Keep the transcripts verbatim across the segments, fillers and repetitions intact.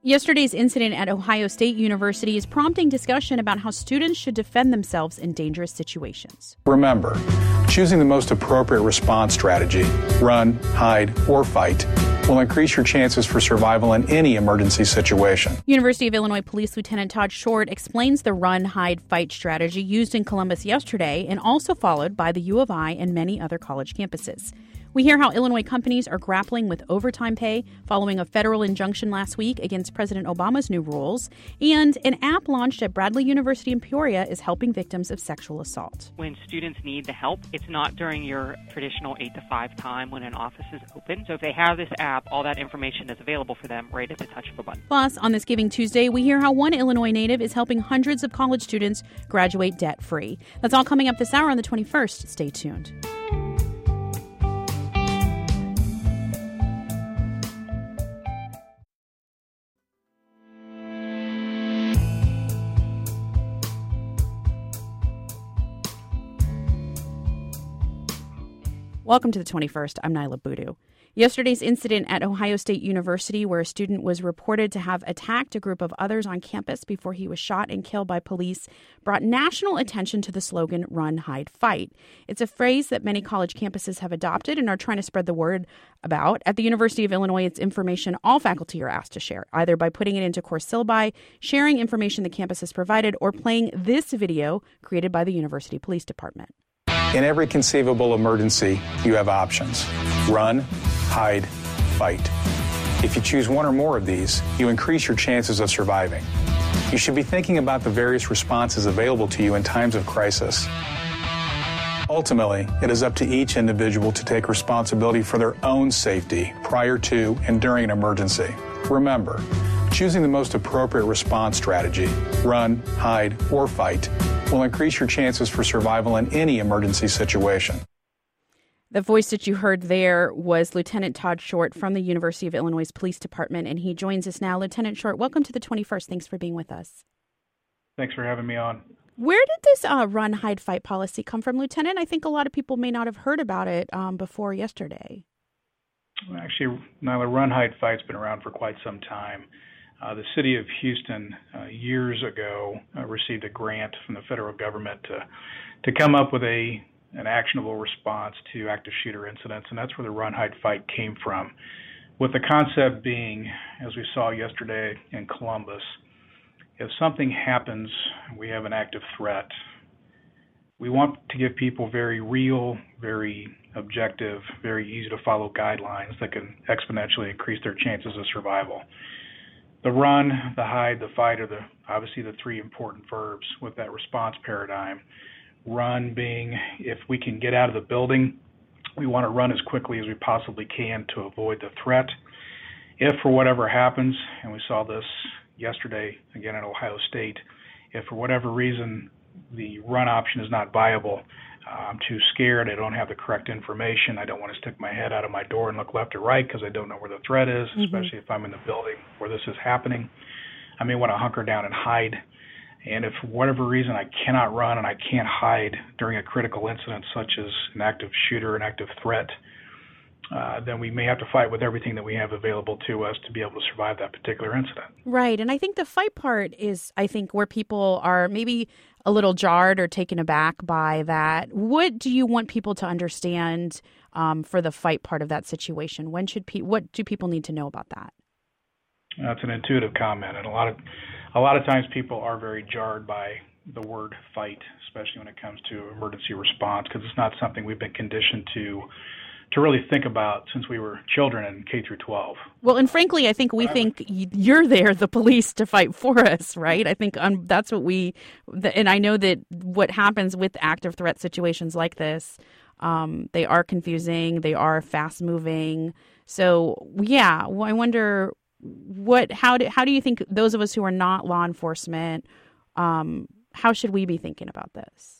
Yesterday's incident at Ohio State University is prompting discussion about how students should defend themselves in dangerous situations. Remember, choosing the most appropriate response strategy, run, hide, or fight, will increase your chances for survival in any emergency situation. University of Illinois Police Lieutenant Todd Short explains the run, hide, fight strategy used in Columbus yesterday and also followed by the U of I and many other college campuses. We hear how Illinois companies are grappling with overtime pay following a federal injunction last week against President Obama's new rules, and an app launched at Bradley University in Peoria is helping victims of sexual assault. When students need the help, it's not during your traditional eight to five time when an office is open. So if they have this app, all that information is available for them right at the touch of a button. Plus, on this Giving Tuesday, we hear how one Illinois native is helping hundreds of college students graduate debt-free. That's all coming up this hour on the twenty-first. Stay tuned. Welcome to the twenty-first. I'm Nyla Boodoo. Yesterday's incident at Ohio State University, where a student was reported to have attacked a group of others on campus before he was shot and killed by police, brought national attention to the slogan, Run, Hide, Fight. It's a phrase that many college campuses have adopted and are trying to spread the word about. At the University of Illinois, it's information all faculty are asked to share, either by putting it into course syllabi, sharing information the campus has provided, or playing this video created by the University Police Department. In every conceivable emergency, you have options. Run, hide, fight. If you choose one or more of these, you increase your chances of surviving. You should be thinking about the various responses available to you in times of crisis. Ultimately, it is up to each individual to take responsibility for their own safety prior to and during an emergency. Remember, choosing the most appropriate response strategy, run, hide, or fight, will increase your chances for survival in any emergency situation. The voice that you heard there was Lieutenant Todd Short from the University of Illinois Police Department, and he joins us now. Lieutenant Short, welcome to the twenty-first. Thanks for being with us. Thanks for having me on. Where did this uh, run, hide, fight policy come from, Lieutenant? I think a lot of people may not have heard about it um, before yesterday. Well, actually, Nyla, run, hide, fight's been around for quite some time. Uh, the city of Houston uh, years ago uh, received a grant from the federal government to to come up with a an actionable response to active shooter incidents, and that's where the run, hide, fight came from. With the concept being, as we saw yesterday in Columbus, if something happens, we have an active threat. We want to give people very real, very objective, very easy to follow guidelines that can exponentially increase their chances of survival. The run, the hide, the fight are the obviously the three important verbs with that response paradigm. Run being if we can get out of the building, we want to run as quickly as we possibly can to avoid the threat. If for whatever happens, and we saw this yesterday again at Ohio State, if for whatever reason the run option is not viable, uh, I'm too scared, I don't have the correct information, I don't want to stick my head out of my door and look left or right because I don't know where the threat is, mm-hmm. especially if I'm in the building where this is happening. I may want to hunker down and hide. And if for whatever reason I cannot run and I can't hide during a critical incident such as an active shooter, an active threat, uh, then we may have to fight with everything that we have available to us to be able to survive that particular incident. Right. And I think the fight part is, I think, where people are maybe a little jarred or taken aback by that. What do you want people to understand um, for the fight part of that situation? When should pe- what do people need to know about that? That's an intuitive comment, and a lot of a lot of times people are very jarred by the word fight, especially when it comes to emergency response, because it's not something we've been conditioned to to really think about since we were children in K through twelve. Well, and frankly, I think we think you're there, the police, to fight for us, right? I think um, that's what we, and I know that what happens with active threat situations like this, um, they are confusing, they are fast moving. So, yeah, I wonder what, how do, how do you think those of us who are not law enforcement, um, how should we be thinking about this?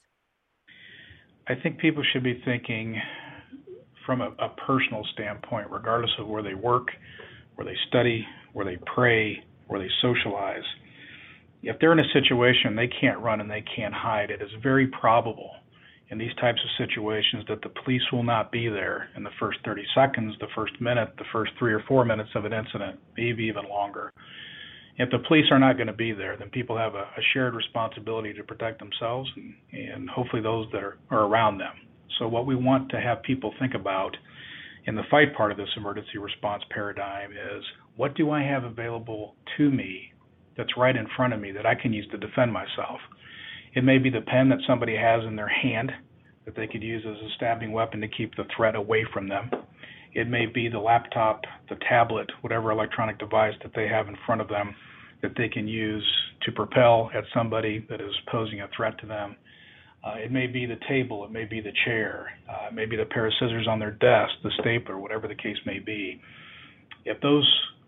I think people should be thinking from a, a personal standpoint, regardless of where they work, where they study, where they pray, where they socialize. If they're in a situation they can't run and they can't hide, it is very probable in these types of situations that the police will not be there in the first thirty seconds, the first minute, the first three or four minutes of an incident, maybe even longer. If the police are not going to be there, then people have a, a shared responsibility to protect themselves and, and hopefully those that are, are around them. So what we want to have people think about in the fight part of this emergency response paradigm is, what do I have available to me that's right in front of me that I can use to defend myself? It may be the pen that somebody has in their hand that they could use as a stabbing weapon to keep the threat away from them. It may be the laptop, the tablet, whatever electronic device that they have in front of them that they can use to propel at somebody that is posing a threat to them. Uh, it may be the table, it may be the chair, uh, it may be the pair of scissors on their desk, the stapler, whatever the case may be. If those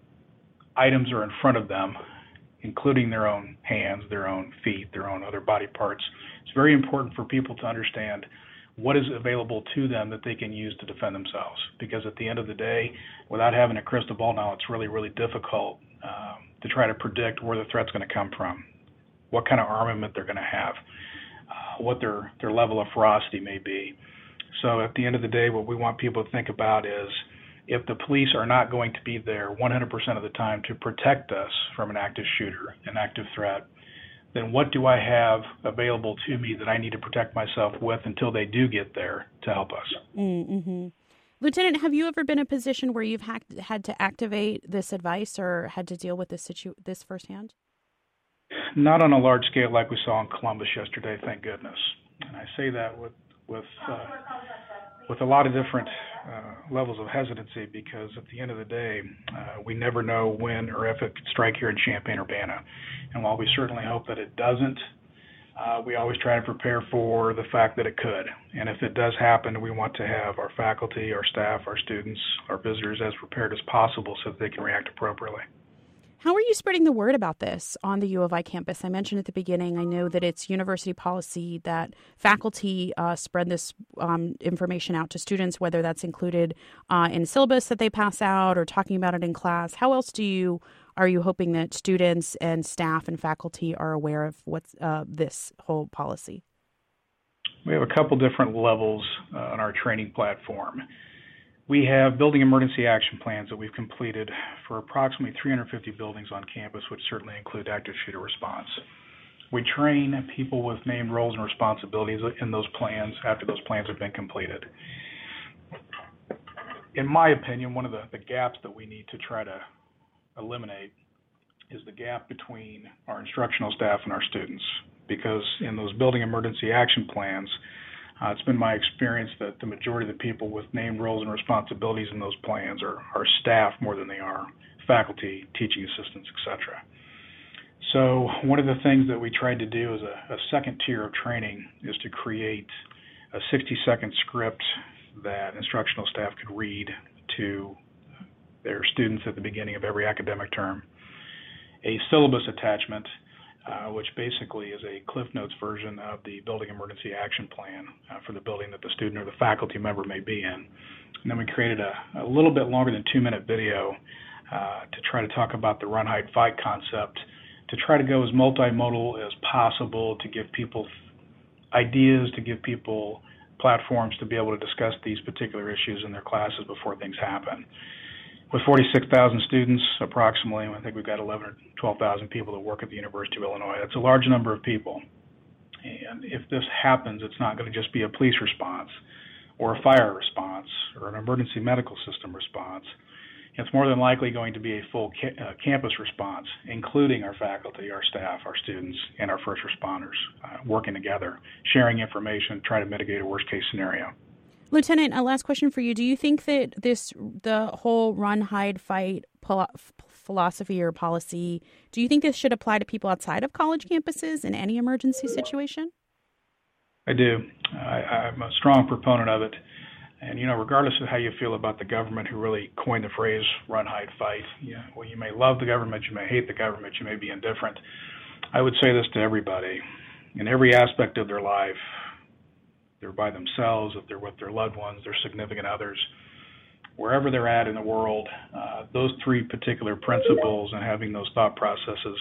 items are in front of them, including their own hands, their own feet, their own other body parts, it's very important for people to understand what is available to them that they can use to defend themselves. Because at the end of the day, without having a crystal ball now, it's really, really difficult um, to try to predict where the threat's going to come from, what kind of armament they're going to have, uh, what their, their level of ferocity may be. So at the end of the day, what we want people to think about is, if the police are not going to be there one hundred percent of the time to protect us from an active shooter, an active threat, then what do I have available to me that I need to protect myself with until they do get there to help us? Mm-hmm. Lieutenant, have you ever been in a position where you've ha- had to activate this advice or had to deal with this situ- this firsthand? Not on a large scale like we saw in Columbus yesterday, thank goodness. And I say that with with uh, with a lot of different uh, levels of hesitancy, because at the end of the day, uh, we never know when or if it could strike here in Champaign-Urbana. And while we certainly hope that it doesn't, uh, we always try to prepare for the fact that it could. And if it does happen, we want to have our faculty, our staff, our students, our visitors as prepared as possible so that they can react appropriately. How are you spreading the word about this on the U of I campus? I mentioned at the beginning, I know that it's university policy that faculty uh, spread this um, information out to students, whether that's included uh, in syllabus that they pass out or talking about it in class. How else do you are you hoping that students and staff and faculty are aware of what's uh, this whole policy? We have a couple different levels uh, on our training platform. We have building emergency action plans that we've completed for approximately three hundred fifty buildings on campus, which certainly include active shooter response. We train people with named roles and responsibilities in those plans after those plans have been completed. In my opinion, one of the, the gaps that we need to try to eliminate is the gap between our instructional staff and our students, because in those building emergency action plans, Uh, it's been my experience that the majority of the people with named roles and responsibilities in those plans are, are staff more than they are faculty, teaching assistants, et cetera. So one of the things that we tried to do as a, a second tier of training is to create a sixty-second script that instructional staff could read to their students at the beginning of every academic term, a syllabus attachment, Uh, which basically is a Cliff Notes version of the building emergency action plan uh, for the building that the student or the faculty member may be in. And then we created a, a little bit longer than two minute video uh, to try to talk about the run, hide, fight concept, to try to go as multimodal as possible, to give people ideas, to give people platforms to be able to discuss these particular issues in their classes before things happen. With forty-six thousand students, approximately, I think we've got eleven or twelve thousand people that work at the University of Illinois. That's a large number of people. And if this happens, it's not going to just be a police response or a fire response or an emergency medical system response. It's more than likely going to be a full ca- uh, campus response, including our faculty, our staff, our students, and our first responders uh, working together, sharing information, trying to mitigate a worst-case scenario. Lieutenant, a last question for you. Do you think that this, the whole run, hide, fight philosophy or policy, do you think this should apply to people outside of college campuses in any emergency situation? I do. I, I'm a strong proponent of it. And, you know, regardless of how you feel about the government who really coined the phrase run, hide, fight, you know, well, you may love the government, you may hate the government, you may be indifferent. I would say this to everybody. In every aspect of their life, they're by themselves, if they're with their loved ones, their significant others, wherever they're at in the world, uh, those three particular principles and having those thought processes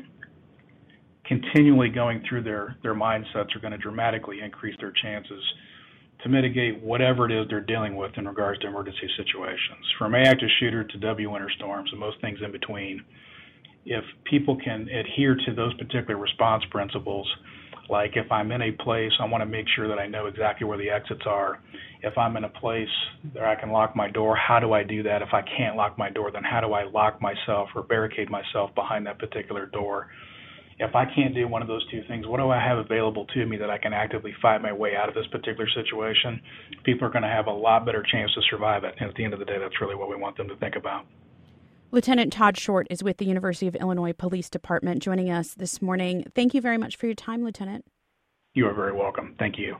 continually going through their, their mindsets are going to dramatically increase their chances to mitigate whatever it is they're dealing with in regards to emergency situations. From A active shooter to W winter storms and most things in between, if people can adhere to those particular response principles, like if I'm in a place, I want to make sure that I know exactly where the exits are. If I'm in a place where I can lock my door, how do I do that? If I can't lock my door, then how do I lock myself or barricade myself behind that particular door? If I can't do one of those two things, what do I have available to me that I can actively fight my way out of this particular situation? People are going to have a lot better chance to survive it. And at the end of the day, that's really what we want them to think about. Lieutenant Todd Short is with the University of Illinois Police Department joining us this morning. Thank you very much for your time, Lieutenant. You are very welcome. Thank you.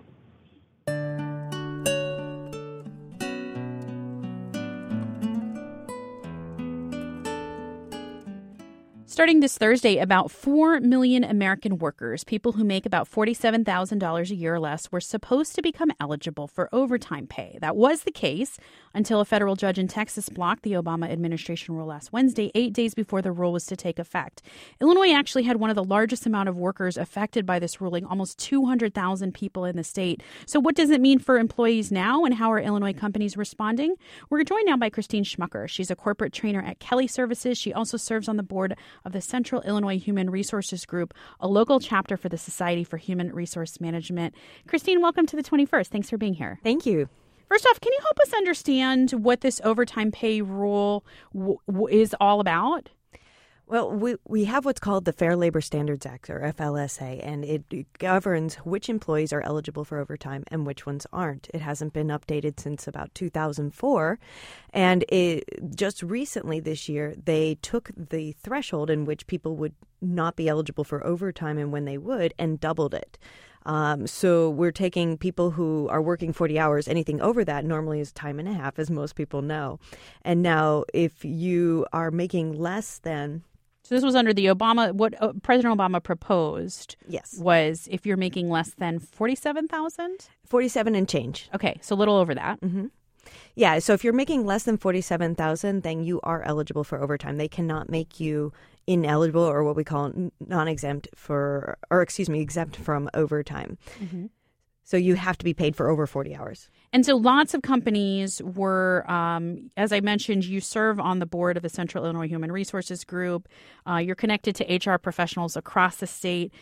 Starting this Thursday, about four million American workers, people who make about forty-seven thousand dollars a year or less, were supposed to become eligible for overtime pay. That was the case until a federal judge in Texas blocked the Obama administration rule last Wednesday, eight days before the rule was to take effect. Illinois actually had one of the largest amount of workers affected by this ruling, almost two hundred thousand people in the state. So what does it mean for employees now, and how are Illinois companies responding? We're joined now by Christine Schmucker. She's a corporate trainer at Kelly Services. She also serves on the board of the Central Illinois Human Resources Group, a local chapter for the Society for Human Resource Management. Christine, welcome to the twenty-first. Thanks for being here. Thank you. First off, can you help us understand what this overtime pay rule w- w- is all about? Well, we, we have what's called the Fair Labor Standards Act, or F L S A, and it governs which employees are eligible for overtime and which ones aren't. It hasn't been updated since about two thousand four, and it, just recently this year, they took the threshold in which people would not be eligible for overtime and when they would, and doubled it. Um, so we're taking people who are working forty hours, anything over that normally is time and a half, as most people know. And now if you are making less than... So this was under the Obama, what uh, President Obama proposed yes. was if you're making less than forty-seven thousand dollars? forty-seven and change. Okay, so a little over that. Mm-hmm. Yeah, so if you're making less than forty-seven thousand dollars, then you are eligible for overtime. They cannot make you ineligible, or what we call non-exempt for, or excuse me, exempt from overtime. Mm-hmm. So you have to be paid for over forty hours. And so lots of companies were, um, as I mentioned, you serve on the board of the Central Illinois Human Resources Group. Uh, you're connected to H R professionals across the state.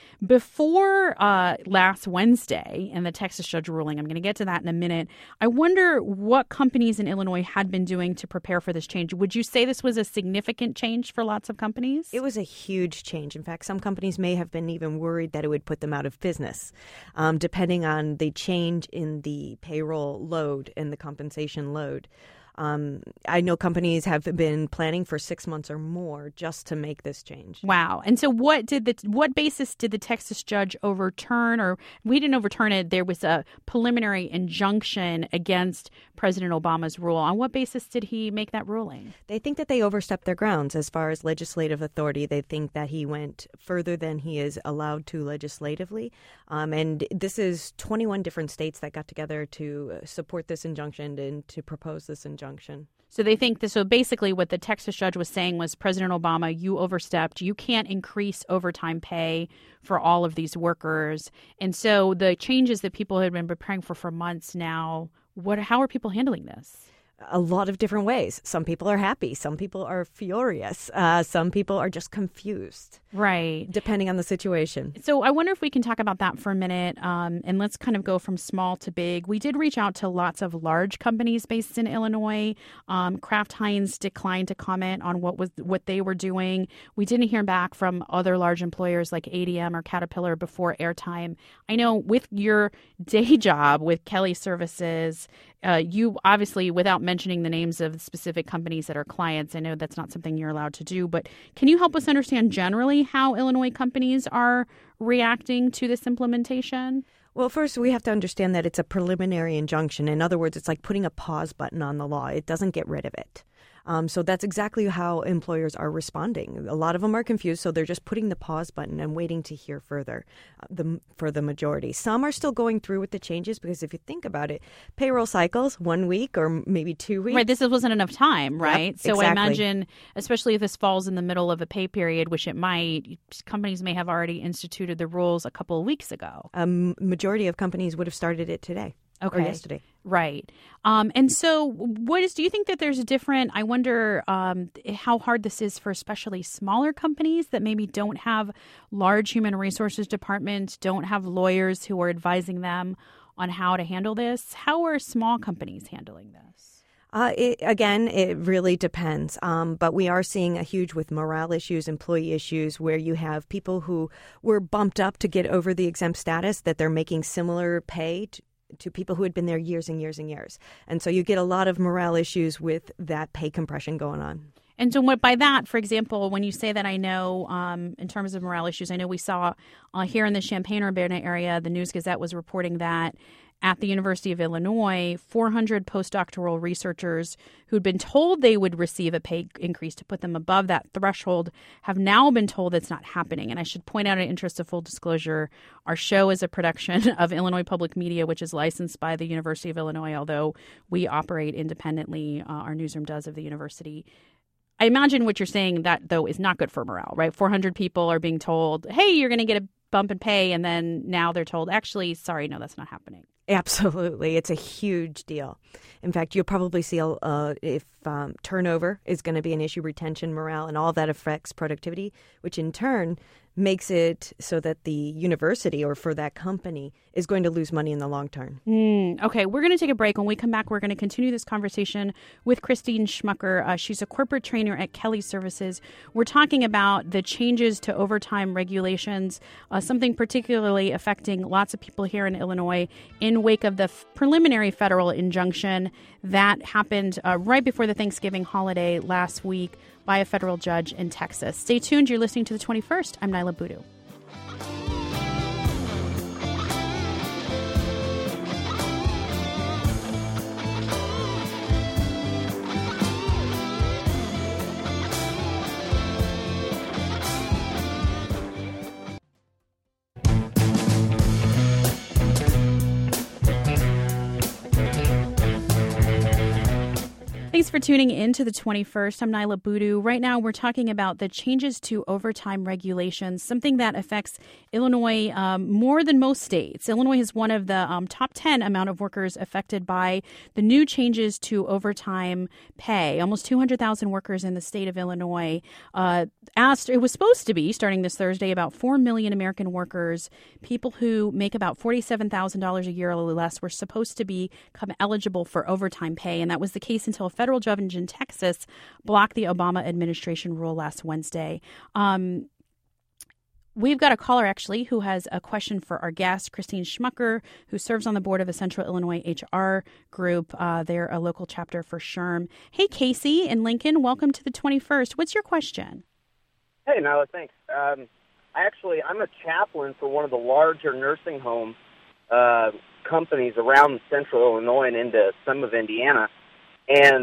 Before uh, last Wednesday and the Texas judge ruling, I'm going to get to that in a minute, I wonder what companies in Illinois had been doing to prepare for this change. Would you say this was a significant change for lots of companies? It was a huge change. In fact, some companies may have been even worried that it would put them out of business, um, depending on the change in the payroll load and the compensation load. Um, I know companies have been planning for six months or more just to make this change. Wow. And so what did the what basis did the Texas judge overturn? Or we didn't overturn it. There was a preliminary injunction against President Obama's rule. On what basis did he make that ruling? They think that they overstepped their grounds as far as legislative authority. They think that he went further than he is allowed to legislatively. Um, and this is twenty-one different states that got together to support this injunction and to propose this injunction. So they think this. So basically what the Texas judge was saying was, President Obama, you overstepped. You can't increase overtime pay for all of these workers. And so the changes that people had been preparing for for months now, what? How are people handling this? A lot of different ways. Some people are happy. Some people are furious. Uh, some people are just confused. Right. Depending on the situation. So I wonder if we can talk about that for a minute, um, and let's kind of go from small to big. We did reach out to lots of large companies based in Illinois. Um, Kraft Heinz declined to comment on what was what they were doing. We didn't hear back from other large employers like A D M or Caterpillar before airtime. I know with your day job with Kelly Services, uh, you obviously, without mentioning the names of specific companies that are clients, I know that's not something you're allowed to do, but can you help us understand generally how Illinois companies are reacting to this implementation? Well, first, we have to understand that it's a preliminary injunction. In other words, it's like putting a pause button on the law. It doesn't get rid of it. Um, so that's exactly how employers are responding. A lot of them are confused, so they're just putting the pause button and waiting to hear further uh, the, for the majority. Some are still going through with the changes because if you think about it, payroll cycles, one week or maybe two weeks. Right, this wasn't enough time, right? Yep, so exactly. I imagine, especially if this falls in the middle of a pay period, which it might, companies may have already instituted the rules a couple of weeks ago. A um, majority of companies would have started it today. Okay. or yesterday. Right. Um, and so what is, do you think that there's a different, I wonder um, how hard this is for especially smaller companies that maybe don't have large human resources departments, don't have lawyers who are advising them on how to handle this? How are small companies handling this? Uh, it, again, it really depends. Um, but we are seeing a huge with morale issues, employee issues, where you have people who were bumped up to get over the exempt status, that they're making similar pay to, to people who had been there years and years and years. And so you get a lot of morale issues with that pay compression going on. And so what by that, for example, when you say that, I know um, in terms of morale issues, I know we saw uh, here in the Champaign-Urbana area, the News Gazette was reporting that at the University of Illinois, four hundred postdoctoral researchers who'd been told they would receive a pay increase to put them above that threshold have now been told it's not happening. And I should point out, in interest of full disclosure, our show is a production of Illinois Public Media, which is licensed by the University of Illinois, although we operate independently. Uh, our newsroom does of the university. I imagine what you're saying, that, though, is not good for morale, right? four hundred people are being told, hey, you're going to get a bump in pay. And then now they're told, actually, sorry, no, that's not happening. Absolutely. It's a huge deal. In fact, you'll probably see uh, if um, turnover is going to be an issue, retention, morale, and all that affects productivity, which in turn makes it so that the university or for that company is going to lose money in the long term. Mm, okay, we're going to take a break. When we come back, we're going to continue this conversation with Christine Schmucker. Uh, she's a corporate trainer at Kelly Services. We're talking about the changes to overtime regulations, uh, something particularly affecting lots of people here in Illinois in wake of the f- preliminary federal injunction that happened uh, right before the Thanksgiving holiday last week by a federal judge in Texas. Stay tuned. You're listening to The twenty-first. I'm Nyla Boodoo. Thanks for tuning in to The twenty-first. I'm Nyla Boodoo. Right now, we're talking about the changes to overtime regulations, something that affects Illinois um, more than most states. Illinois is one of the um, top ten amount of workers affected by the new changes to overtime pay. Almost two hundred thousand workers in the state of Illinois uh, asked, it was supposed to be, starting this Thursday, about four million American workers, people who make about forty-seven thousand dollars a year or less, were supposed to become eligible for overtime pay. And that was the case until a federal judge in Texas blocked the Obama administration rule last Wednesday. Um, we've got a caller, actually, who has a question for our guest, Christine Schmucker, who serves on the board of the Central Illinois H R Group. Uh, they're a local chapter for SHRM. Hey, Casey in Lincoln, welcome to The twenty-first. What's your question? Hey, Nyla, thanks. Um, actually, I'm a chaplain for one of the larger nursing home uh, companies around Central Illinois and into some of Indiana. And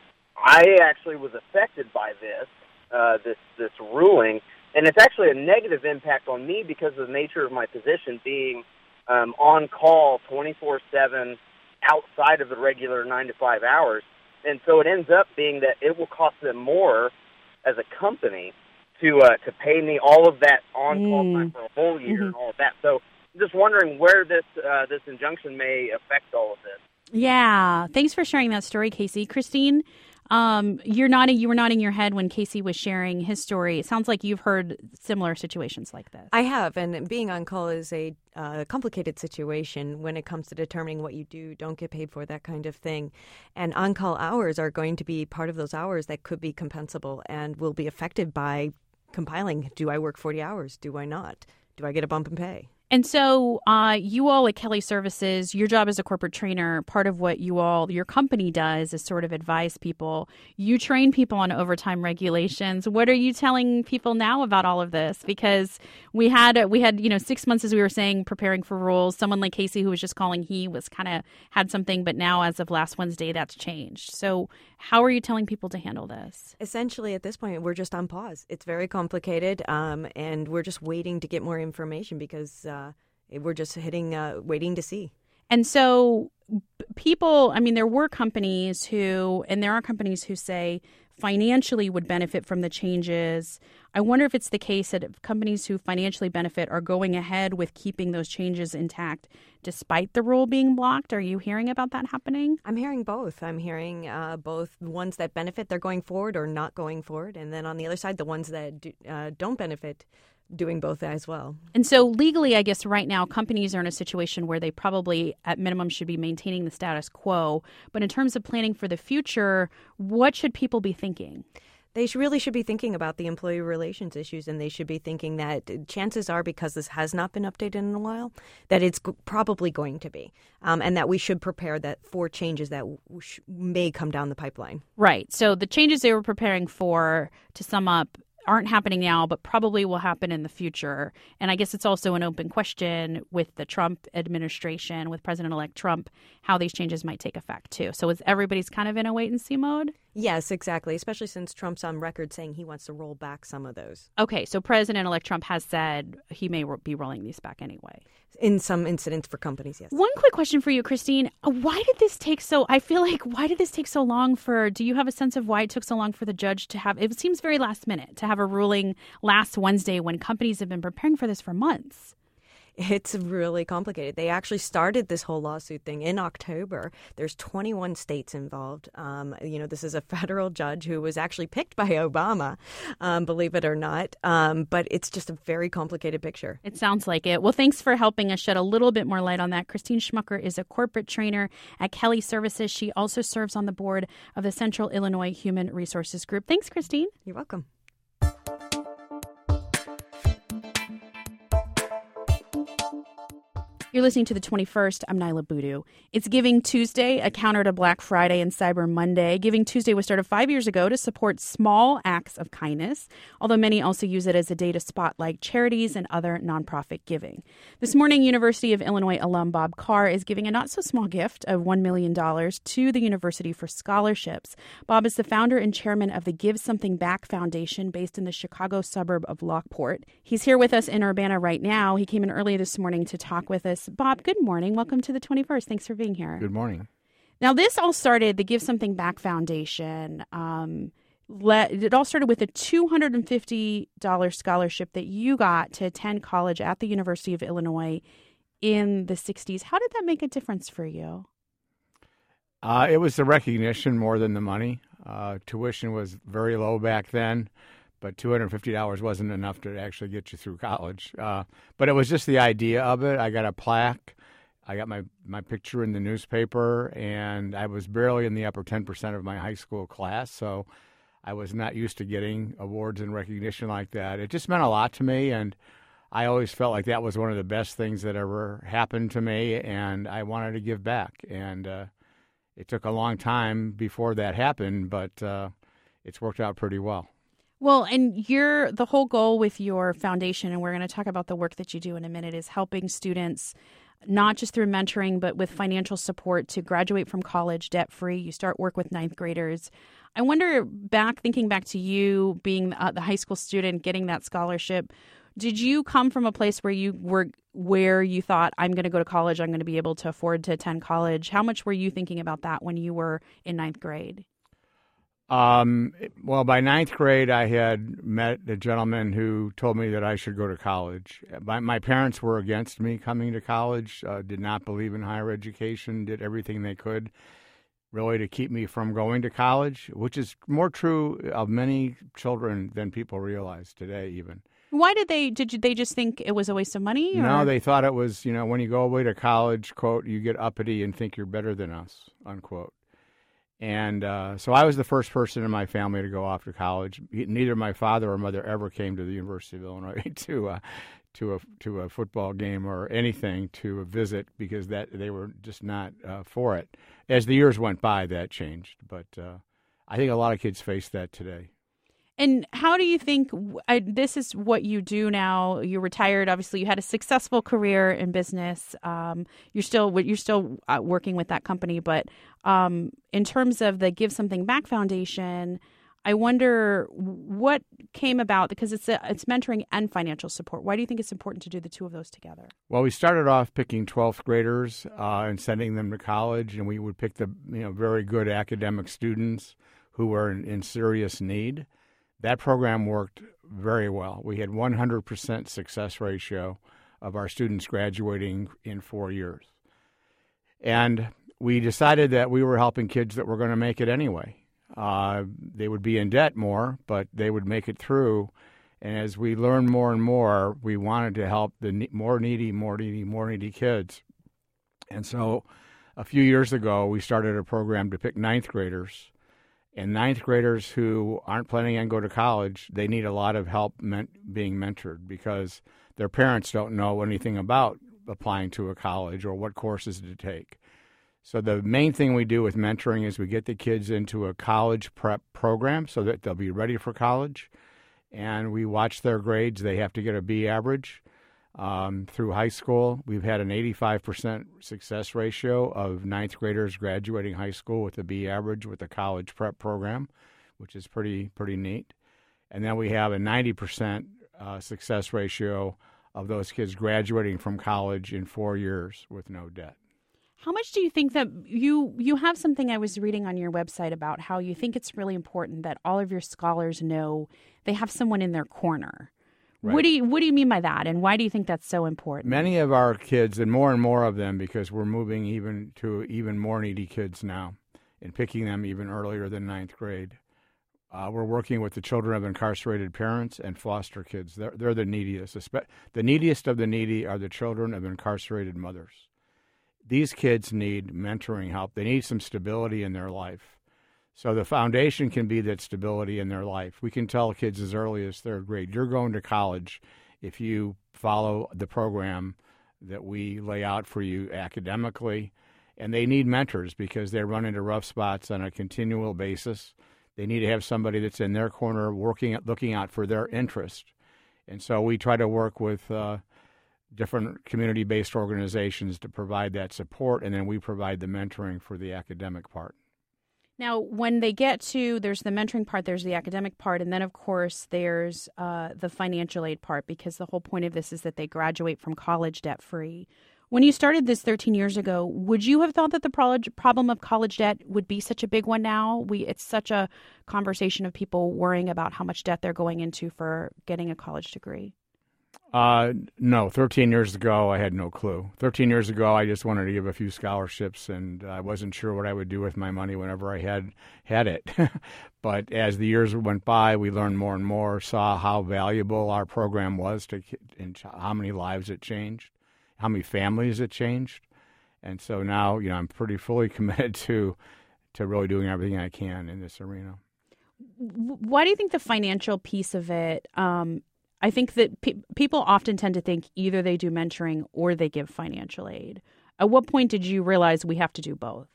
I actually was affected by this, uh, this this ruling, and it's actually a negative impact on me because of the nature of my position being um, on call twenty-four seven outside of the regular nine to five hours. And so it ends up being that it will cost them more as a company to uh, to pay me all of that on-call mm. time for a whole year mm-hmm. and all of that. So I'm just wondering where this uh, this injunction may affect all of this. Yeah. Thanks for sharing that story, Casey. Christine, um, you're nodding, you were nodding your head when Casey was sharing his story. It sounds like you've heard similar situations like this. I have, and being on call is a uh, complicated situation when it comes to determining what you do, don't get paid for, that kind of thing. And on-call hours are going to be part of those hours that could be compensable and will be affected by compiling. Do I work forty hours? Do I not? Do I get a bump in pay? And so uh, you all at Kelly Services, your job as a corporate trainer, part of what you all, your company does is sort of advise people. You train people on overtime regulations. What are you telling people now about all of this? Because we had, we had, you know, six months, as we were saying, preparing for rules. Someone like Casey, who was just calling, he was kind of had something, but now as of last Wednesday, that's changed. So how are you telling people to handle this? Essentially, at this point, we're just on pause. It's very complicated, um, and we're just waiting to get more information because uh, we're just hitting, uh, waiting to see. And so people, I mean, there were companies who, and there are companies who say financially would benefit from the changes. I wonder if it's the case that if companies who financially benefit are going ahead with keeping those changes intact despite the rule being blocked. Are you hearing about that happening? I'm hearing both. I'm hearing uh, both ones that benefit, they're going forward or not going forward. And then on the other side, the ones that do, uh, don't benefit, doing both as well. And so legally, I guess right now, companies are in a situation where they probably at minimum should be maintaining the status quo. But in terms of planning for the future, what should people be thinking? They should really should be thinking about the employee relations issues, and they should be thinking that chances are, because this has not been updated in a while, that it's g- probably going to be, um, and that we should prepare that for changes that w- sh- may come down the pipeline. Right. So the changes they were preparing for, to sum up, aren't happening now, but probably will happen in the future. And I guess it's also an open question with the Trump administration, with President-elect Trump, how these changes might take effect, too. So is everybody's kind of in a wait-and-see mode? Yes, exactly, especially since Trump's on record saying he wants to roll back some of those. Okay, so President-elect Trump has said he may be rolling these back anyway. In some incidents for companies, yes. One quick question for you, Christine. Why did this take so, I feel like, why did this take so long for, do you have a sense of why it took so long for the judge to have, it seems very last minute, to have a ruling last Wednesday when companies have been preparing for this for months? It's really complicated. They actually started this whole lawsuit thing in October. There's twenty-one states involved. Um, you know, this is a federal judge who was actually picked by Obama, um, believe it or not. Um, but it's just a very complicated picture. It sounds like it. Well, thanks for helping us shed a little bit more light on that. Christine Schmucker is a corporate trainer at Kelly Services. She also serves on the board of the Central Illinois Human Resources Group. Thanks, Christine. You're welcome. You're listening to The twenty-first. I'm Nyla Boodoo. It's Giving Tuesday, a counter to Black Friday and Cyber Monday. Giving Tuesday was started five years ago to support small acts of kindness, although many also use it as a day to spotlight charities and other nonprofit giving. This morning, University of Illinois alum Bob Carr is giving a not-so-small gift of one million dollars to the university for scholarships. Bob is the founder and chairman of the Give Something Back Foundation based in the Chicago suburb of Lockport. He's here with us in Urbana right now. He came in early this morning to talk with us. Bob, good morning. Welcome to The twenty-first. Thanks for being here. Good morning. Now, this all started, the Give Something Back Foundation. Um, let, it all started with a two hundred fifty dollars scholarship that you got to attend college at the University of Illinois in the sixties. How did that make a difference for you? Uh, it was the recognition more than the money. Uh, tuition was very low back then, but two hundred fifty dollars wasn't enough to actually get you through college. Uh, but it was just the idea of it. I got a plaque. I got my, my picture in the newspaper, and I was barely in the upper ten percent of my high school class, so I was not used to getting awards and recognition like that. It just meant a lot to me, and I always felt like that was one of the best things that ever happened to me, and I wanted to give back. And uh, it took a long time before that happened, but uh, it's worked out pretty well. Well, and your the whole goal with your foundation, and we're going to talk about the work that you do in a minute, is helping students not just through mentoring, but with financial support to graduate from college debt-free. You start work with ninth graders. I wonder, back thinking back to you being uh, the high school student, getting that scholarship, did you come from a place where you were where you thought, I'm going to go to college, I'm going to be able to afford to attend college? How much were you thinking about that when you were in ninth grade? Um, well, by ninth grade, I had met a gentleman who told me that I should go to college. My, my parents were against me coming to college, uh, did not believe in higher education, did everything they could really to keep me from going to college, which is more true of many children than people realize today even. Why did they, did you, they just think it was a waste of money? Or? No, they thought it was, you know, when you go away to college, quote, you get uppity and think you're better than us, unquote. And uh, so I was the first person in my family to go off to college. Neither my father or mother ever came to the University of Illinois to uh, to a to a football game or anything to a visit because that they were just not uh, for it. As the years went by, that changed, but uh, I think a lot of kids face that today. And how do you think I, this is what you do now? You're retired. Obviously, you had a successful career in business. Um, you're still you're still uh, working with that company. But um, in terms of the Give Something Back Foundation, I wonder what came about because it's a, it's mentoring and financial support. Why do you think it's important to do the two of those together? Well, we started off picking twelfth graders uh, and sending them to college, and we would pick the you know very good academic students who were in, in serious need. That program worked very well. We had one hundred percent success ratio of our students graduating in four years. And we decided that we were helping kids that were going to make it anyway. Uh, they would be in debt more, but they would make it through. And as we learned more and more, we wanted to help the ne- more needy, more needy, more needy kids. And so a few years ago, we started a program to pick ninth graders. And ninth graders who aren't planning on going to college, they need a lot of help men- being mentored because their parents don't know anything about applying to a college or what courses to take. So the main thing we do with mentoring is we get the kids into a college prep program so that they'll be ready for college. And we watch their grades. They have to get a B average um, through high school. We've had an eighty-five percent success ratio of ninth graders graduating high school with a B average with the college prep program, which is pretty pretty neat. And then we have a ninety percent uh, success ratio of those kids graduating from college in four years with no debt. How much do you think that you you have something I was reading on your website about how you think it's really important that all of your scholars know they have someone in their corner? Right. What do you what do you mean by that, and why do you think that's so important? Many of our kids, and more and more of them, because we're moving even to even more needy kids now and picking them even earlier than ninth grade. Uh, we're working with the children of incarcerated parents and foster kids. They're, they're the neediest. The neediest of the needy are the children of incarcerated mothers. These kids need mentoring help. They need some stability in their life. So the foundation can be that stability in their life. We can tell kids as early as third grade, you're going to college if you follow the program that we lay out for you academically. And they need mentors because they run into rough spots on a continual basis. They need to have somebody that's in their corner working at, looking out for their interest. And so we try to work with uh, different community-based organizations to provide that support, and then we provide the mentoring for the academic part. Now, when they get to, there's the mentoring part, there's the academic part, and then, of course, there's uh, the financial aid part, because the whole point of this is that they graduate from college debt-free. When you started this thirteen years ago, would you have thought that the pro- problem of college debt would be such a big one now? We It's such a conversation of people worrying about how much debt they're going into for getting a college degree. Uh, no, thirteen years ago, I had no clue. thirteen years ago, I just wanted to give a few scholarships, and I wasn't sure what I would do with my money whenever I had had it. But as the years went by, we learned more and more, saw how valuable our program was to and how many lives it changed, how many families it changed. And so now, you know, I'm pretty fully committed to to really doing everything I can in this arena. Why do you think the financial piece of it um I think that pe- people often tend to think either they do mentoring or they give financial aid. At what point did you realize we have to do both?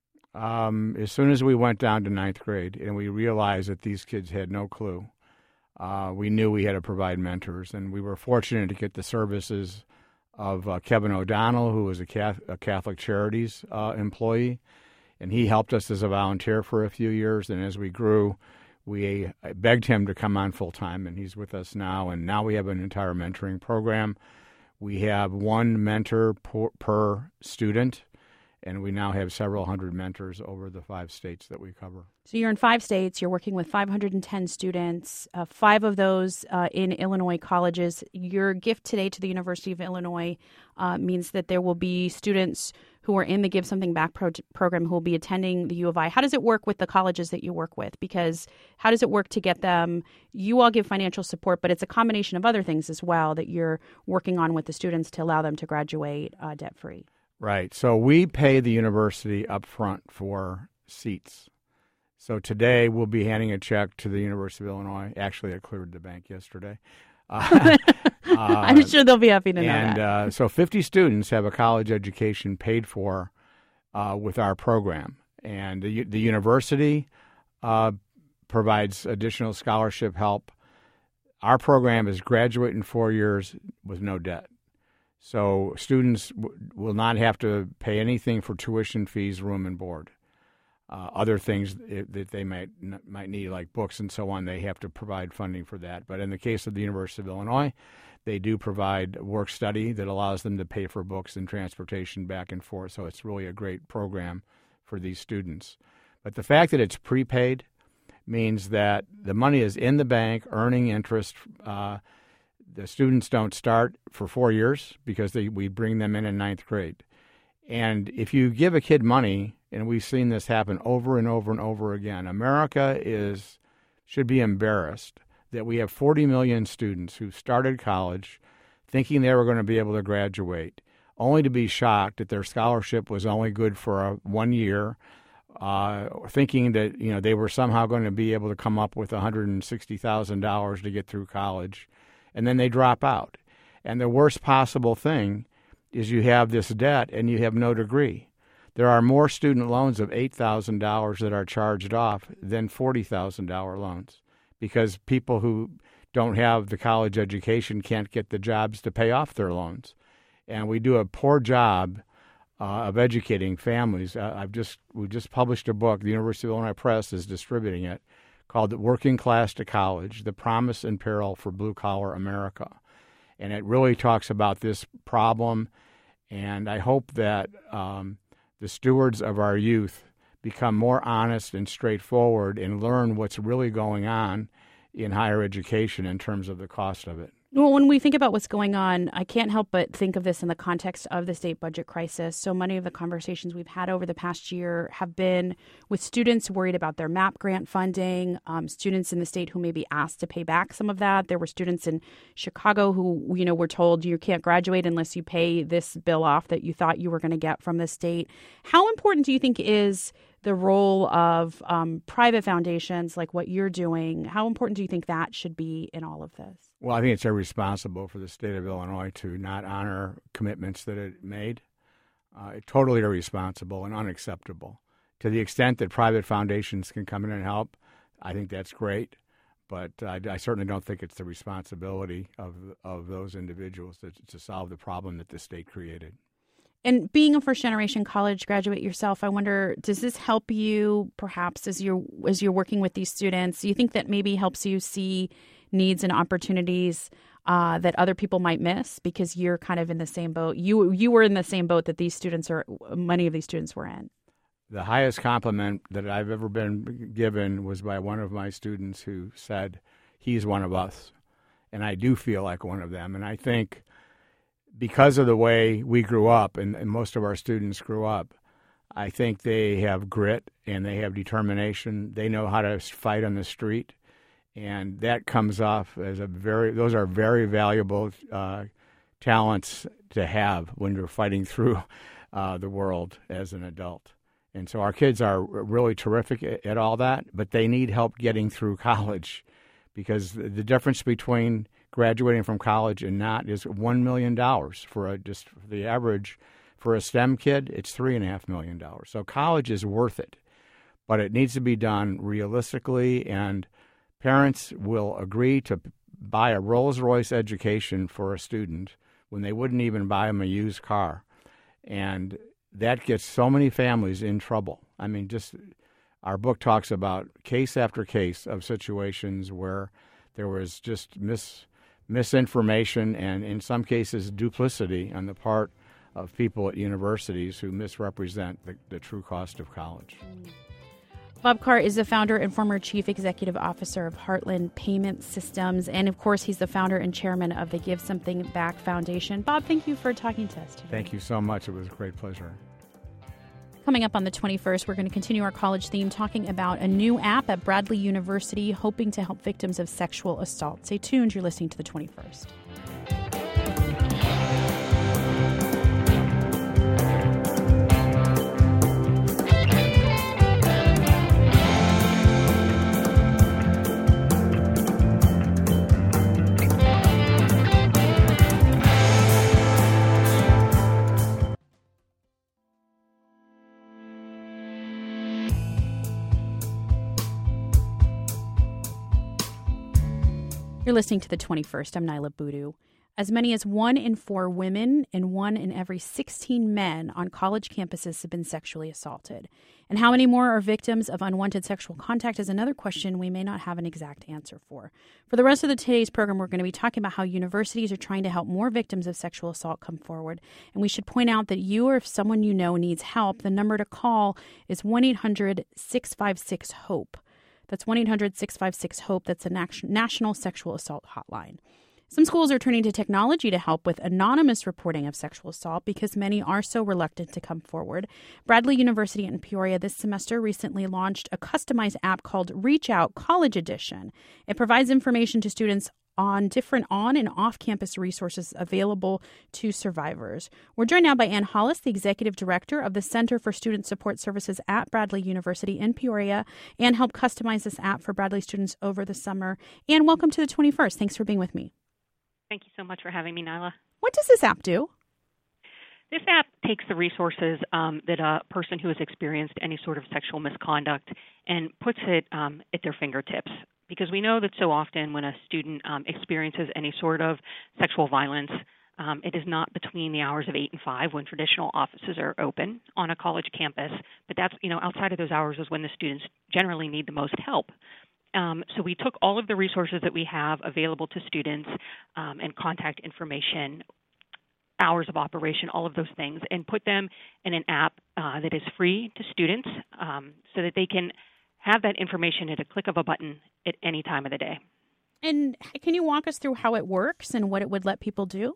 Um, as soon as we went down to ninth grade and we realized that these kids had no clue, uh, we knew we had to provide mentors. And we were fortunate to get the services of uh, Kevin O'Donnell, who was a Catholic, a Catholic Charities uh, employee. And he helped us as a volunteer for a few years. And as we grew, we begged him to come on full-time, and he's with us now. And now we have an entire mentoring program. We have one mentor per, per student, and we now have several hundred mentors over the five states that we cover. So you're in five states. You're working with five hundred ten students, uh, five of those uh, in Illinois colleges. Your gift today to the University of Illinois uh, means that there will be students who are in the Give Something Back pro- program who will be attending the U of I. How does it work with the colleges that you work with? Because how does it work to get them? You all give financial support, but it's a combination of other things as well that you're working on with the students to allow them to graduate uh, debt-free. Right. So we pay the university up front for seats. So today we'll be handing a check to the University of Illinois. Actually, I cleared the bank yesterday. Uh, uh, I'm sure they'll be happy to know and, that. And uh, so fifty students have a college education paid for uh, with our program. And the, the university uh, provides additional scholarship help. Our program is graduate in four years with no debt. So students w- will not have to pay anything for tuition fees, room and board. Uh, other things that they might might need, like books and so on, they have to provide funding for that. But in the case of the University of Illinois, they do provide work study that allows them to pay for books and transportation back and forth. So it's really a great program for these students. But the fact that it's prepaid means that the money is in the bank, earning interest. Uh, the students don't start for four years because they, we bring them in in ninth grade. And if you give a kid money, and we've seen this happen over and over and over again, America is should be embarrassed that we have forty million students who started college thinking they were going to be able to graduate, only to be shocked that their scholarship was only good for a, one year, uh, thinking that you know they were somehow going to be able to come up with one hundred sixty thousand dollars to get through college, and then they drop out. And the worst possible thing is you have this debt and you have no degree. There are more student loans of eight thousand dollars that are charged off than forty thousand dollars loans because people who don't have the college education can't get the jobs to pay off their loans. And we do a poor job uh, of educating families. Uh, I've just we just published a book, the University of Illinois Press is distributing it, called Working Class to College, The Promise and Peril for Blue-Collar America. And it really talks about this problem, and I hope that um, the stewards of our youth become more honest and straightforward and learn what's really going on in higher education in terms of the cost of it. Well, when we think about what's going on, I can't help but think of this in the context of the state budget crisis. So many of the conversations we've had over the past year have been with students worried about their MAP grant funding, um, students in the state who may be asked to pay back some of that. There were students in Chicago who, you know, were told you can't graduate unless you pay this bill off that you thought you were going to get from the state. How important do you think is the role of um, private foundations like what you're doing? How important do you think that should be in all of this? Well, I think it's irresponsible for the state of Illinois to not honor commitments that it made. Uh, totally irresponsible and unacceptable. To the extent that private foundations can come in and help, I think that's great. But I, I certainly don't think it's the responsibility of of those individuals to, to solve the problem that the state created. And being a first-generation college graduate yourself, I wonder, does this help you perhaps as you're, as you're working with these students? Do you think that maybe helps you see needs and opportunities uh, that other people might miss because you're kind of in the same boat? You you were in the same boat that these students are, many of these students were in. The highest compliment that I've ever been given was by one of my students who said, he's one of us. And I do feel like one of them. And I think because of the way we grew up, and, and most of our students grew up, I think they have grit and they have determination. They know how to fight on the street, and that comes off as a very, those are very valuable uh, talents to have when you're fighting through uh, the world as an adult. And so our kids are really terrific at, at all that, but they need help getting through college because the difference between graduating from college and not is one million dollars for a, just for the average. For a STEM kid, it's three point five million dollars. So college is worth it, but it needs to be done realistically, and parents will agree to buy a Rolls-Royce education for a student when they wouldn't even buy them a used car. And that gets so many families in trouble. I mean, just our book talks about case after case of situations where there was just mis misinformation and, in some cases, duplicity on the part of people at universities who misrepresent the, the true cost of college. Bob Carr is the founder and former chief executive officer of Heartland Payment Systems. And, of course, he's the founder and chairman of the Give Something Back Foundation. Bob, thank you for talking to us today. Thank you so much. It was a great pleasure. Coming up on the twenty-first, we're going to continue our college theme talking about a new app at Bradley University hoping to help victims of sexual assault. Stay tuned. You're listening to the twenty-first. You're listening to the twenty-first. I'm Nyla Boodoo. As many as one in four women and one in every sixteen men on college campuses have been sexually assaulted. And how many more are victims of unwanted sexual contact is another question we may not have an exact answer for. For the rest of the today's program, we're going to be talking about how universities are trying to help more victims of sexual assault come forward. And we should point out that you or if someone you know needs help, the number to call is one eight hundred six five six HOPE. That's one eight hundred six five six HOPE. That's a national sexual assault hotline. Some schools are turning to technology to help with anonymous reporting of sexual assault because many are so reluctant to come forward. Bradley University in Peoria this semester recently launched a customized app called Reach Out College Edition. It provides information to students on different on and off-campus resources available to survivors. We're joined now by Ann Hollis, the Executive Director of the Center for Student Support Services at Bradley University in Peoria. Ann helped customize this app for Bradley students over the summer. Ann, welcome to the twenty-first. Thanks for being with me. Thank you so much for having me, Nyla. What does this app do? This app takes the resources um, that a person who has experienced any sort of sexual misconduct and puts it um, at their fingertips. Because we know that so often when a student um, experiences any sort of sexual violence, um, it is not between the hours of eight and five when traditional offices are open on a college campus. But that's, you know, outside of those hours is when the students generally need the most help. Um, so we took all of the resources that we have available to students um, and contact information, hours of operation, all of those things, and put them in an app uh, that is free to students um, so that they can have that information at a click of a button at any time of the day. And can you walk us through how it works and what it would let people do?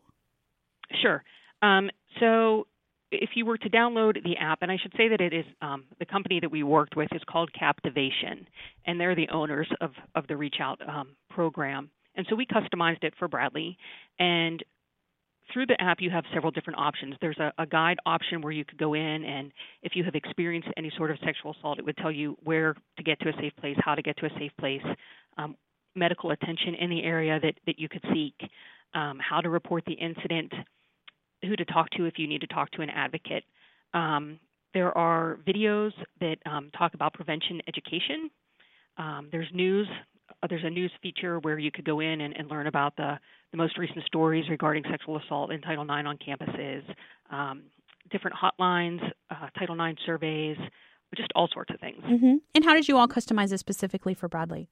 Sure. Um, so if you were to download the app, and I should say that it is um, the company that we worked with is called Captivation, and they're the owners of, of the Reach Out um, program. And so we customized it for Bradley. And through the app, you have several different options. There's a, a guide option where you could go in, and if you have experienced any sort of sexual assault, it would tell you where to get to a safe place, how to get to a safe place, um, medical attention in the area that, that you could seek, um, how to report the incident, who to talk to if you need to talk to an advocate. Um, there are videos that um, talk about prevention education. Um, there's news. Uh, there's a news feature where you could go in and, and learn about the, the most recent stories regarding sexual assault in Title nine on campuses, um, different hotlines, uh, Title nine surveys, just all sorts of things. Mm-hmm. And how did you all customize it specifically for Bradley?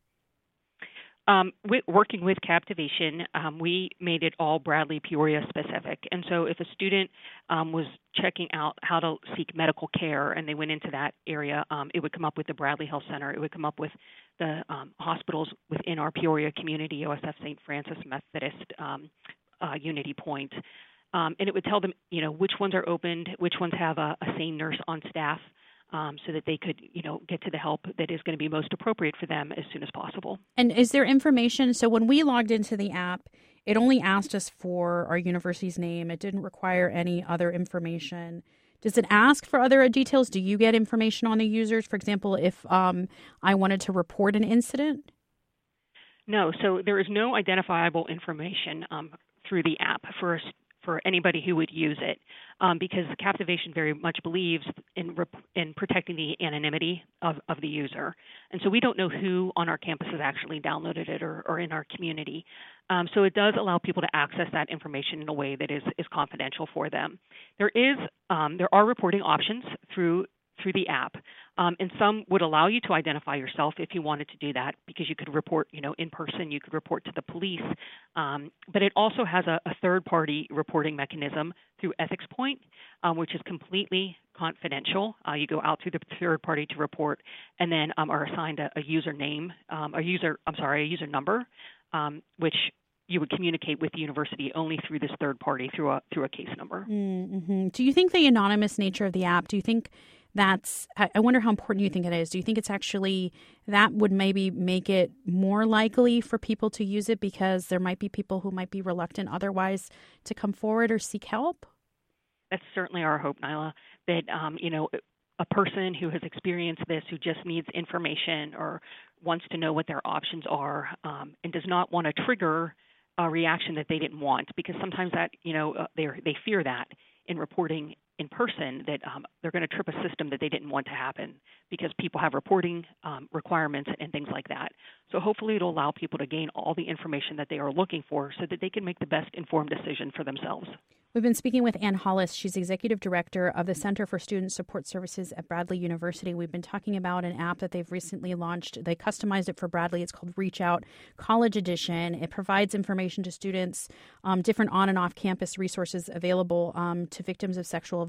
Um, with, working with Captivation, um, we made it all Bradley Peoria specific. And so if a student um, was checking out how to seek medical care and they went into that area, um, it would come up with the Bradley Health Center. It would come up with the um, hospitals within our Peoria community, O S F Saint Francis Methodist, um, uh, Unity Point. Um, and it would tell them, you know, which ones are opened, which ones have a, a sane nurse on staff, Um, so that they could, you know, get to the help that is going to be most appropriate for them as soon as possible. And is there information? So when we logged into the app, it only asked us for our university's name. It didn't require any other information. Does it ask for other details? Do you get information on the users? For example, if um, I wanted to report an incident? No. So there is no identifiable information um, through the app for a for anybody who would use it, um, because Captivation very much believes in rep- in protecting the anonymity of, of the user. And so we don't know who on our campus has actually downloaded it or, or in our community. Um, so it does allow people to access that information in a way that is, is confidential for them. There is um, there are reporting options through through the app. Um, and some would allow you to identify yourself if you wanted to do that, because you could report, you know, in person, you could report to the police. Um, but it also has a, a third-party reporting mechanism through Ethics Point, um, which is completely confidential. Uh, you go out through the third party to report, and then um, are assigned a, a username, um, a user, I'm sorry, a user number, um, which you would communicate with the university only through this third party through a through a case number. Mm-hmm. Do you think the anonymous nature of the app, do you think that's, I wonder how important you think it is. Do you think it's actually, that would maybe make it more likely for people to use it because there might be people who might be reluctant otherwise to come forward or seek help? That's certainly our hope, Nyla, that, um, you know, a person who has experienced this, who just needs information or wants to know what their options are, um, and does not want to trigger a reaction that they didn't want, because sometimes that, you know, uh, they they fear that in reporting in person, that um, they're going to trip a system that they didn't want to happen because people have reporting um, requirements and things like that. So hopefully it'll allow people to gain all the information that they are looking for so that they can make the best informed decision for themselves. We've been speaking with Ann Hollis. She's Executive Director of the Center for Student Support Services at Bradley University. We've been talking about an app that they've recently launched. They customized it for Bradley. It's called Reach Out College Edition. It provides information to students, um, different on and off campus resources available um, to victims of sexual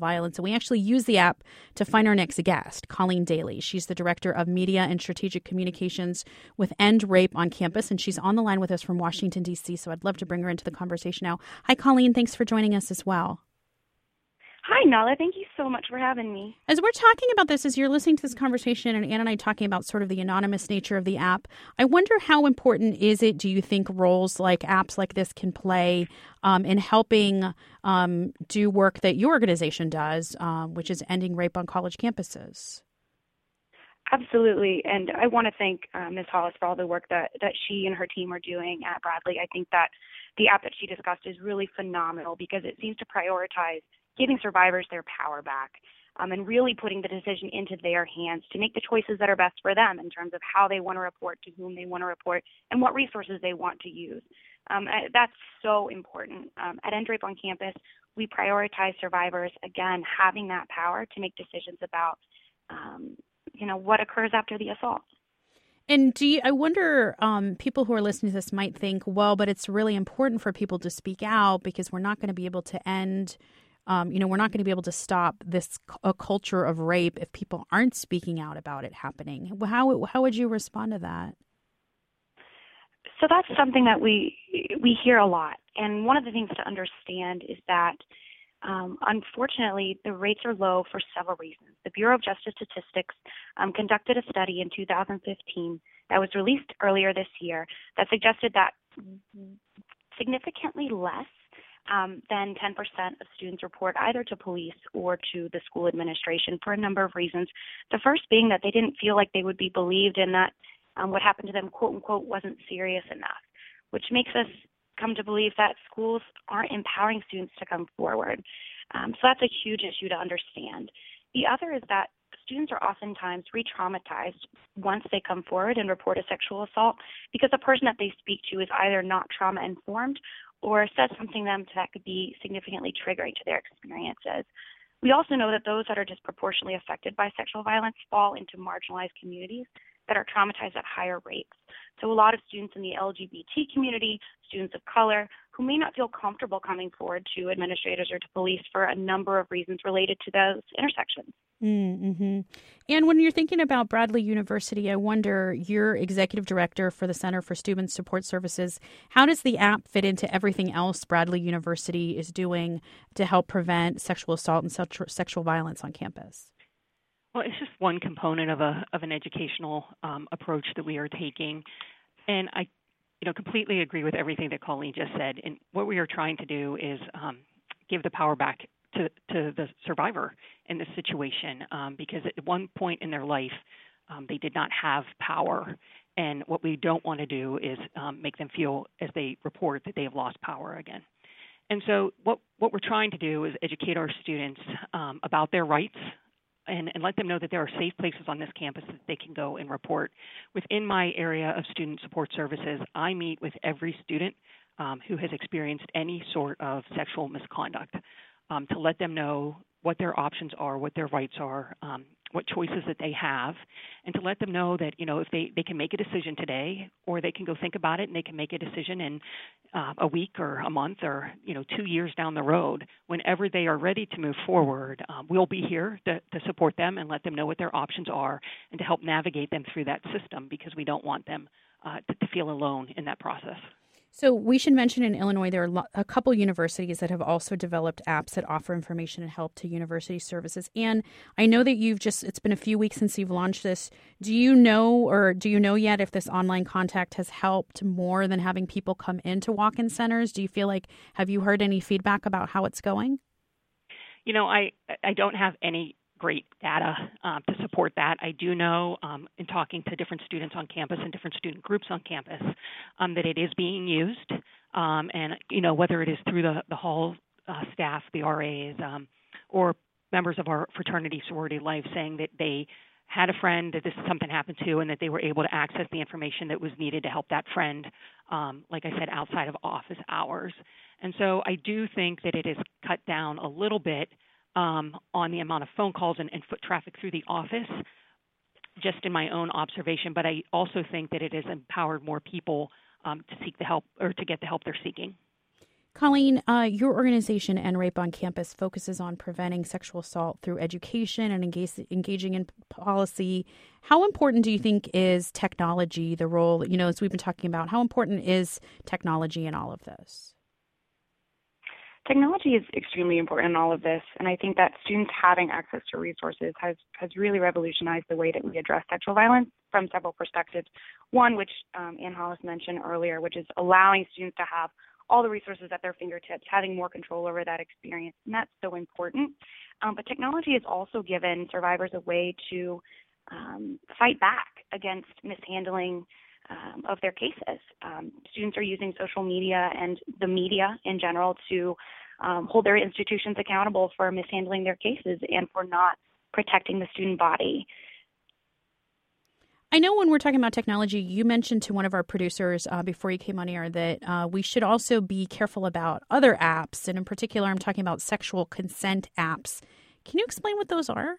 violence. And we actually use the app to find our next guest, Colleen Daly. She's the Director of Media and Strategic Communications with End Rape on Campus, and she's on the line with us from Washington, D C, so I'd love to bring her into the conversation now. Hi, Colleen. Thanks for joining us as well. Hi, Nala. Thank you so much for having me. As we're talking about this, as you're listening to this conversation, and Ann and I talking about sort of the anonymous nature of the app, I wonder how important is it, do you think, roles like apps like this can play um, in helping um, do work that your organization does, um, which is ending rape on college campuses? Absolutely. And I want to thank uh, Miz Hollis for all the work that, that she and her team are doing at Bradley. I think that the app that she discussed is really phenomenal because it seems to prioritize giving survivors their power back um, and really putting the decision into their hands to make the choices that are best for them in terms of how they want to report, to whom they want to report, and what resources they want to use. Um, that's so important. Um, at End Rape on Campus, we prioritize survivors, again, having that power to make decisions about, um, you know, what occurs after the assault. And do you, I wonder, um, people who are listening to this might think, well, but it's really important for people to speak out because we're not going to be able to end Um, you know, we're not going to be able to stop this a culture of rape if people aren't speaking out about it happening. How how would you respond to that? So that's something that we we hear a lot. And one of the things to understand is that, um, unfortunately, the rates are low for several reasons. The Bureau of Justice Statistics um, conducted a study in two thousand fifteen that was released earlier this year that suggested that significantly less Um, then ten percent of students report either to police or to the school administration for a number of reasons. The first being that they didn't feel like they would be believed and that um, what happened to them, quote unquote, wasn't serious enough, which makes us come to believe that schools aren't empowering students to come forward. Um, so that's a huge issue to understand. The other is that students are oftentimes re-traumatized once they come forward and report a sexual assault because the person that they speak to is either not trauma-informed or says something to them that could be significantly triggering to their experiences. We also know that those that are disproportionately affected by sexual violence fall into marginalized communities that are traumatized at higher rates. So a lot of students in the L G B T community, students of color, who may not feel comfortable coming forward to administrators or to police for a number of reasons related to those intersections. Mm-hmm. And when you're thinking about Bradley University, I wonder, you're executive director for the Center for Student Support Services. How does the app fit into everything else Bradley University is doing to help prevent sexual assault and sexual violence on campus? Well, it's just one component of a of an educational um, approach that we are taking, and I, you know, completely agree with everything that Colleen just said. And what we are trying to do is um, give the power back to to the survivor in this situation, um, because at one point in their life, um, they did not have power, and what we don't want to do is um, make them feel, as they report, that they have lost power again. And so, what what we're trying to do is educate our students um, about their rights. And, and let them know that there are safe places on this campus that they can go and report. Within my area of student support services, I meet with every student um, who has experienced any sort of sexual misconduct um, to let them know what their options are, what their rights are, um, what choices that they have, and to let them know that, you know, if they, they can make a decision today, or they can go think about it and they can make a decision in uh, a week or a month or, you know, two years down the road. Whenever they are ready to move forward, um, we'll be here to, to support them and let them know what their options are and to help navigate them through that system, because we don't want them uh, to, to feel alone in that process. So we should mention in Illinois, there are a couple universities that have also developed apps that offer information and help to university services. And I know that you've just, it's been a few weeks since you've launched this. Do you know, or do you know yet if this online contact has helped more than having people come into walk-in centers? Do you feel like, have you heard any feedback about how it's going? You know, I, I don't have any great data uh, to support that. I do know um, in talking to different students on campus and different student groups on campus um, that it is being used. Um, and, you know, whether it is through the, the hall uh, staff, the R As, um, or members of our fraternity sorority life saying that they had a friend that this is something happened to and that they were able to access the information that was needed to help that friend, um, like I said, outside of office hours. And so I do think that it has cut down a little bit Um, on the amount of phone calls and, and foot traffic through the office, just in my own observation. But I also think that it has empowered more people um, to seek the help or to get the help they're seeking. Colleen, uh, your organization, End Rape on Campus, focuses on preventing sexual assault through education and engage, engaging in policy. How important do you think is technology, the role, you know, as we've been talking about, how important is technology in all of this? Technology is extremely important in all of this, and I think that students having access to resources has, has really revolutionized the way that we address sexual violence from several perspectives. One, which um, Ann Hollis mentioned earlier, which is allowing students to have all the resources at their fingertips, having more control over that experience, and that's so important. Um, but technology has also given survivors a way to um, fight back against mishandling um, of their cases. Um, students are using social media and the media in general to um, hold their institutions accountable for mishandling their cases and for not protecting the student body. I know when we're talking about technology, you mentioned to one of our producers uh, before you came on air that uh, we should also be careful about other apps. And in particular, I'm talking about sexual consent apps. Can you explain what those are?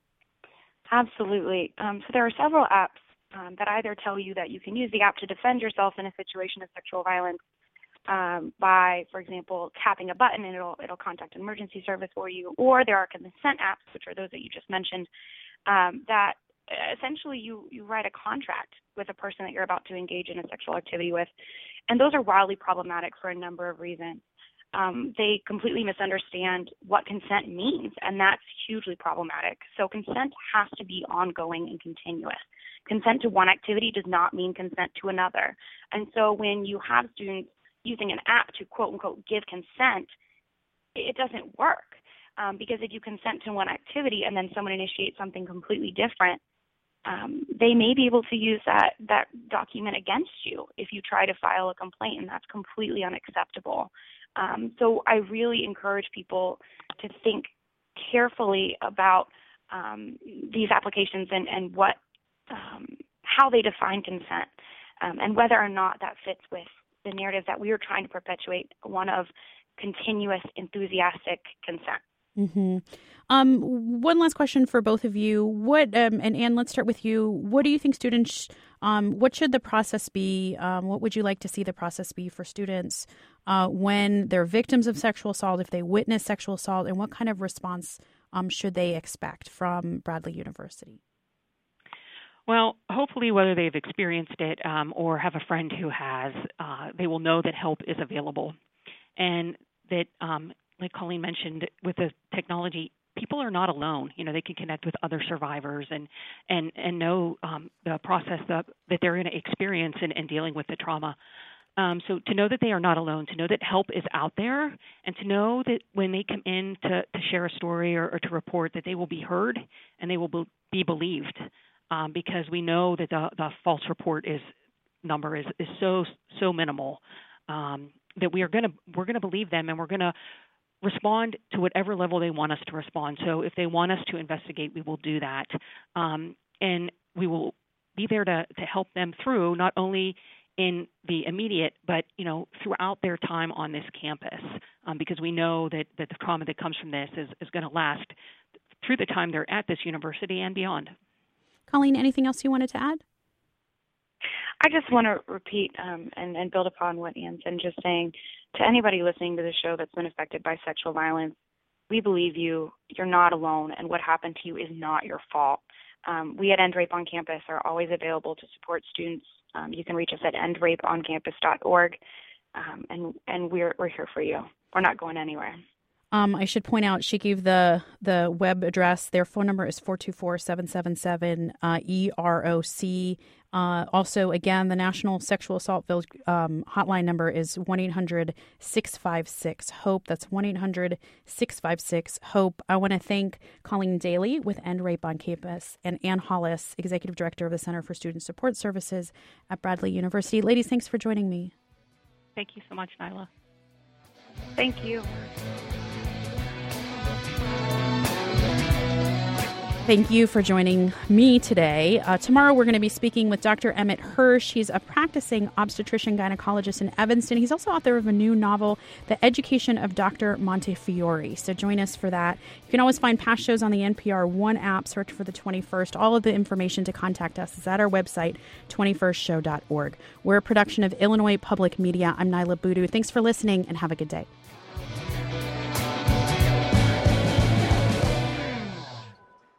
Absolutely. Um, so there are several apps um, that either tell you that you can use the app to defend yourself in a situation of sexual violence um, by, for example, tapping a button and it'll, it'll contact an emergency service for you. Or there are consent apps, which are those that you just mentioned, um, that essentially you, you write a contract with a person that you're about to engage in a sexual activity with. And those are wildly problematic for a number of reasons. Um, they completely misunderstand what consent means, and that's hugely problematic. So consent has to be ongoing and continuous. Consent to one activity does not mean consent to another. And so when you have students using an app to quote-unquote give consent, it doesn't work. Um, because if you consent to one activity and then someone initiates something completely different, Um, they may be able to use that, that document against you if you try to file a complaint, and that's completely unacceptable. Um, so I really encourage people to think carefully about um, these applications and, and what um, how they define consent um, and whether or not that fits with the narrative that we are trying to perpetuate, one of continuous, enthusiastic consent. Mm-hmm. Um, one last question for both of you. What, um, and Ann, let's start with you. What do you think students, um, what should the process be? Um, what would you like to see the process be for students uh, when they're victims of sexual assault, if they witness sexual assault, and what kind of response um, should they expect from Bradley University? Well, hopefully whether they've experienced it um, or have a friend who has, uh, they will know that help is available, and that um, like Colleen mentioned, with the technology, people are not alone. You know, they can connect with other survivors and and and know um, the process that, that they're going to experience in, in dealing with the trauma. Um, so to know that they are not alone, to know that help is out there, and to know that when they come in to, to share a story or, or to report, that they will be heard and they will be, be believed, um, because we know that the, the false report is number is, is so so minimal um, that we are going to we're going to believe them, and we're going to respond to whatever level they want us to respond. So if they want us to investigate, we will do that. Um, and we will be there to, to help them through, not only in the immediate, but, you know, throughout their time on this campus, um, because we know that, that the trauma that comes from this is, is going to last through the time they're at this university and beyond. Colleen, anything else you wanted to add? I just want to repeat um, and, and build upon what Ann said, just saying to anybody listening to the show that's been affected by sexual violence, we believe you. You're not alone, and what happened to you is not your fault. Um, we at End Rape on Campus are always available to support students. Um, you can reach us at end rape on campus dot org, um, and, and we're, we're here for you. We're not going anywhere. Um, I should point out she gave the the web address. Their phone number is four two four, seven seven seven, E R O C. Uh, also, again, the National Sexual Assault um, hotline number is one eight hundred, six five six, HOPE. That's one eight hundred, six five six, HOPE. I want to thank Colleen Daly with End Rape on Campus and Ann Hollis, Executive Director of the Center for Student Support Services at Bradley University. Ladies, thanks for joining me. Thank you so much, Nyla. Thank you. Thank you for joining me today. Uh, tomorrow we're going to be speaking with Doctor Emmett Hirsch. He's a practicing obstetrician gynecologist in Evanston. He's also author of a new novel, The Education of Doctor Montefiore. So join us for that. You can always find past shows on the N P R One app. Search for The twenty-first. All of the information to contact us is at our website, twenty-first show dot org. We're a production of Illinois Public Media. I'm Nyla Boodoo. Thanks for listening and have a good day.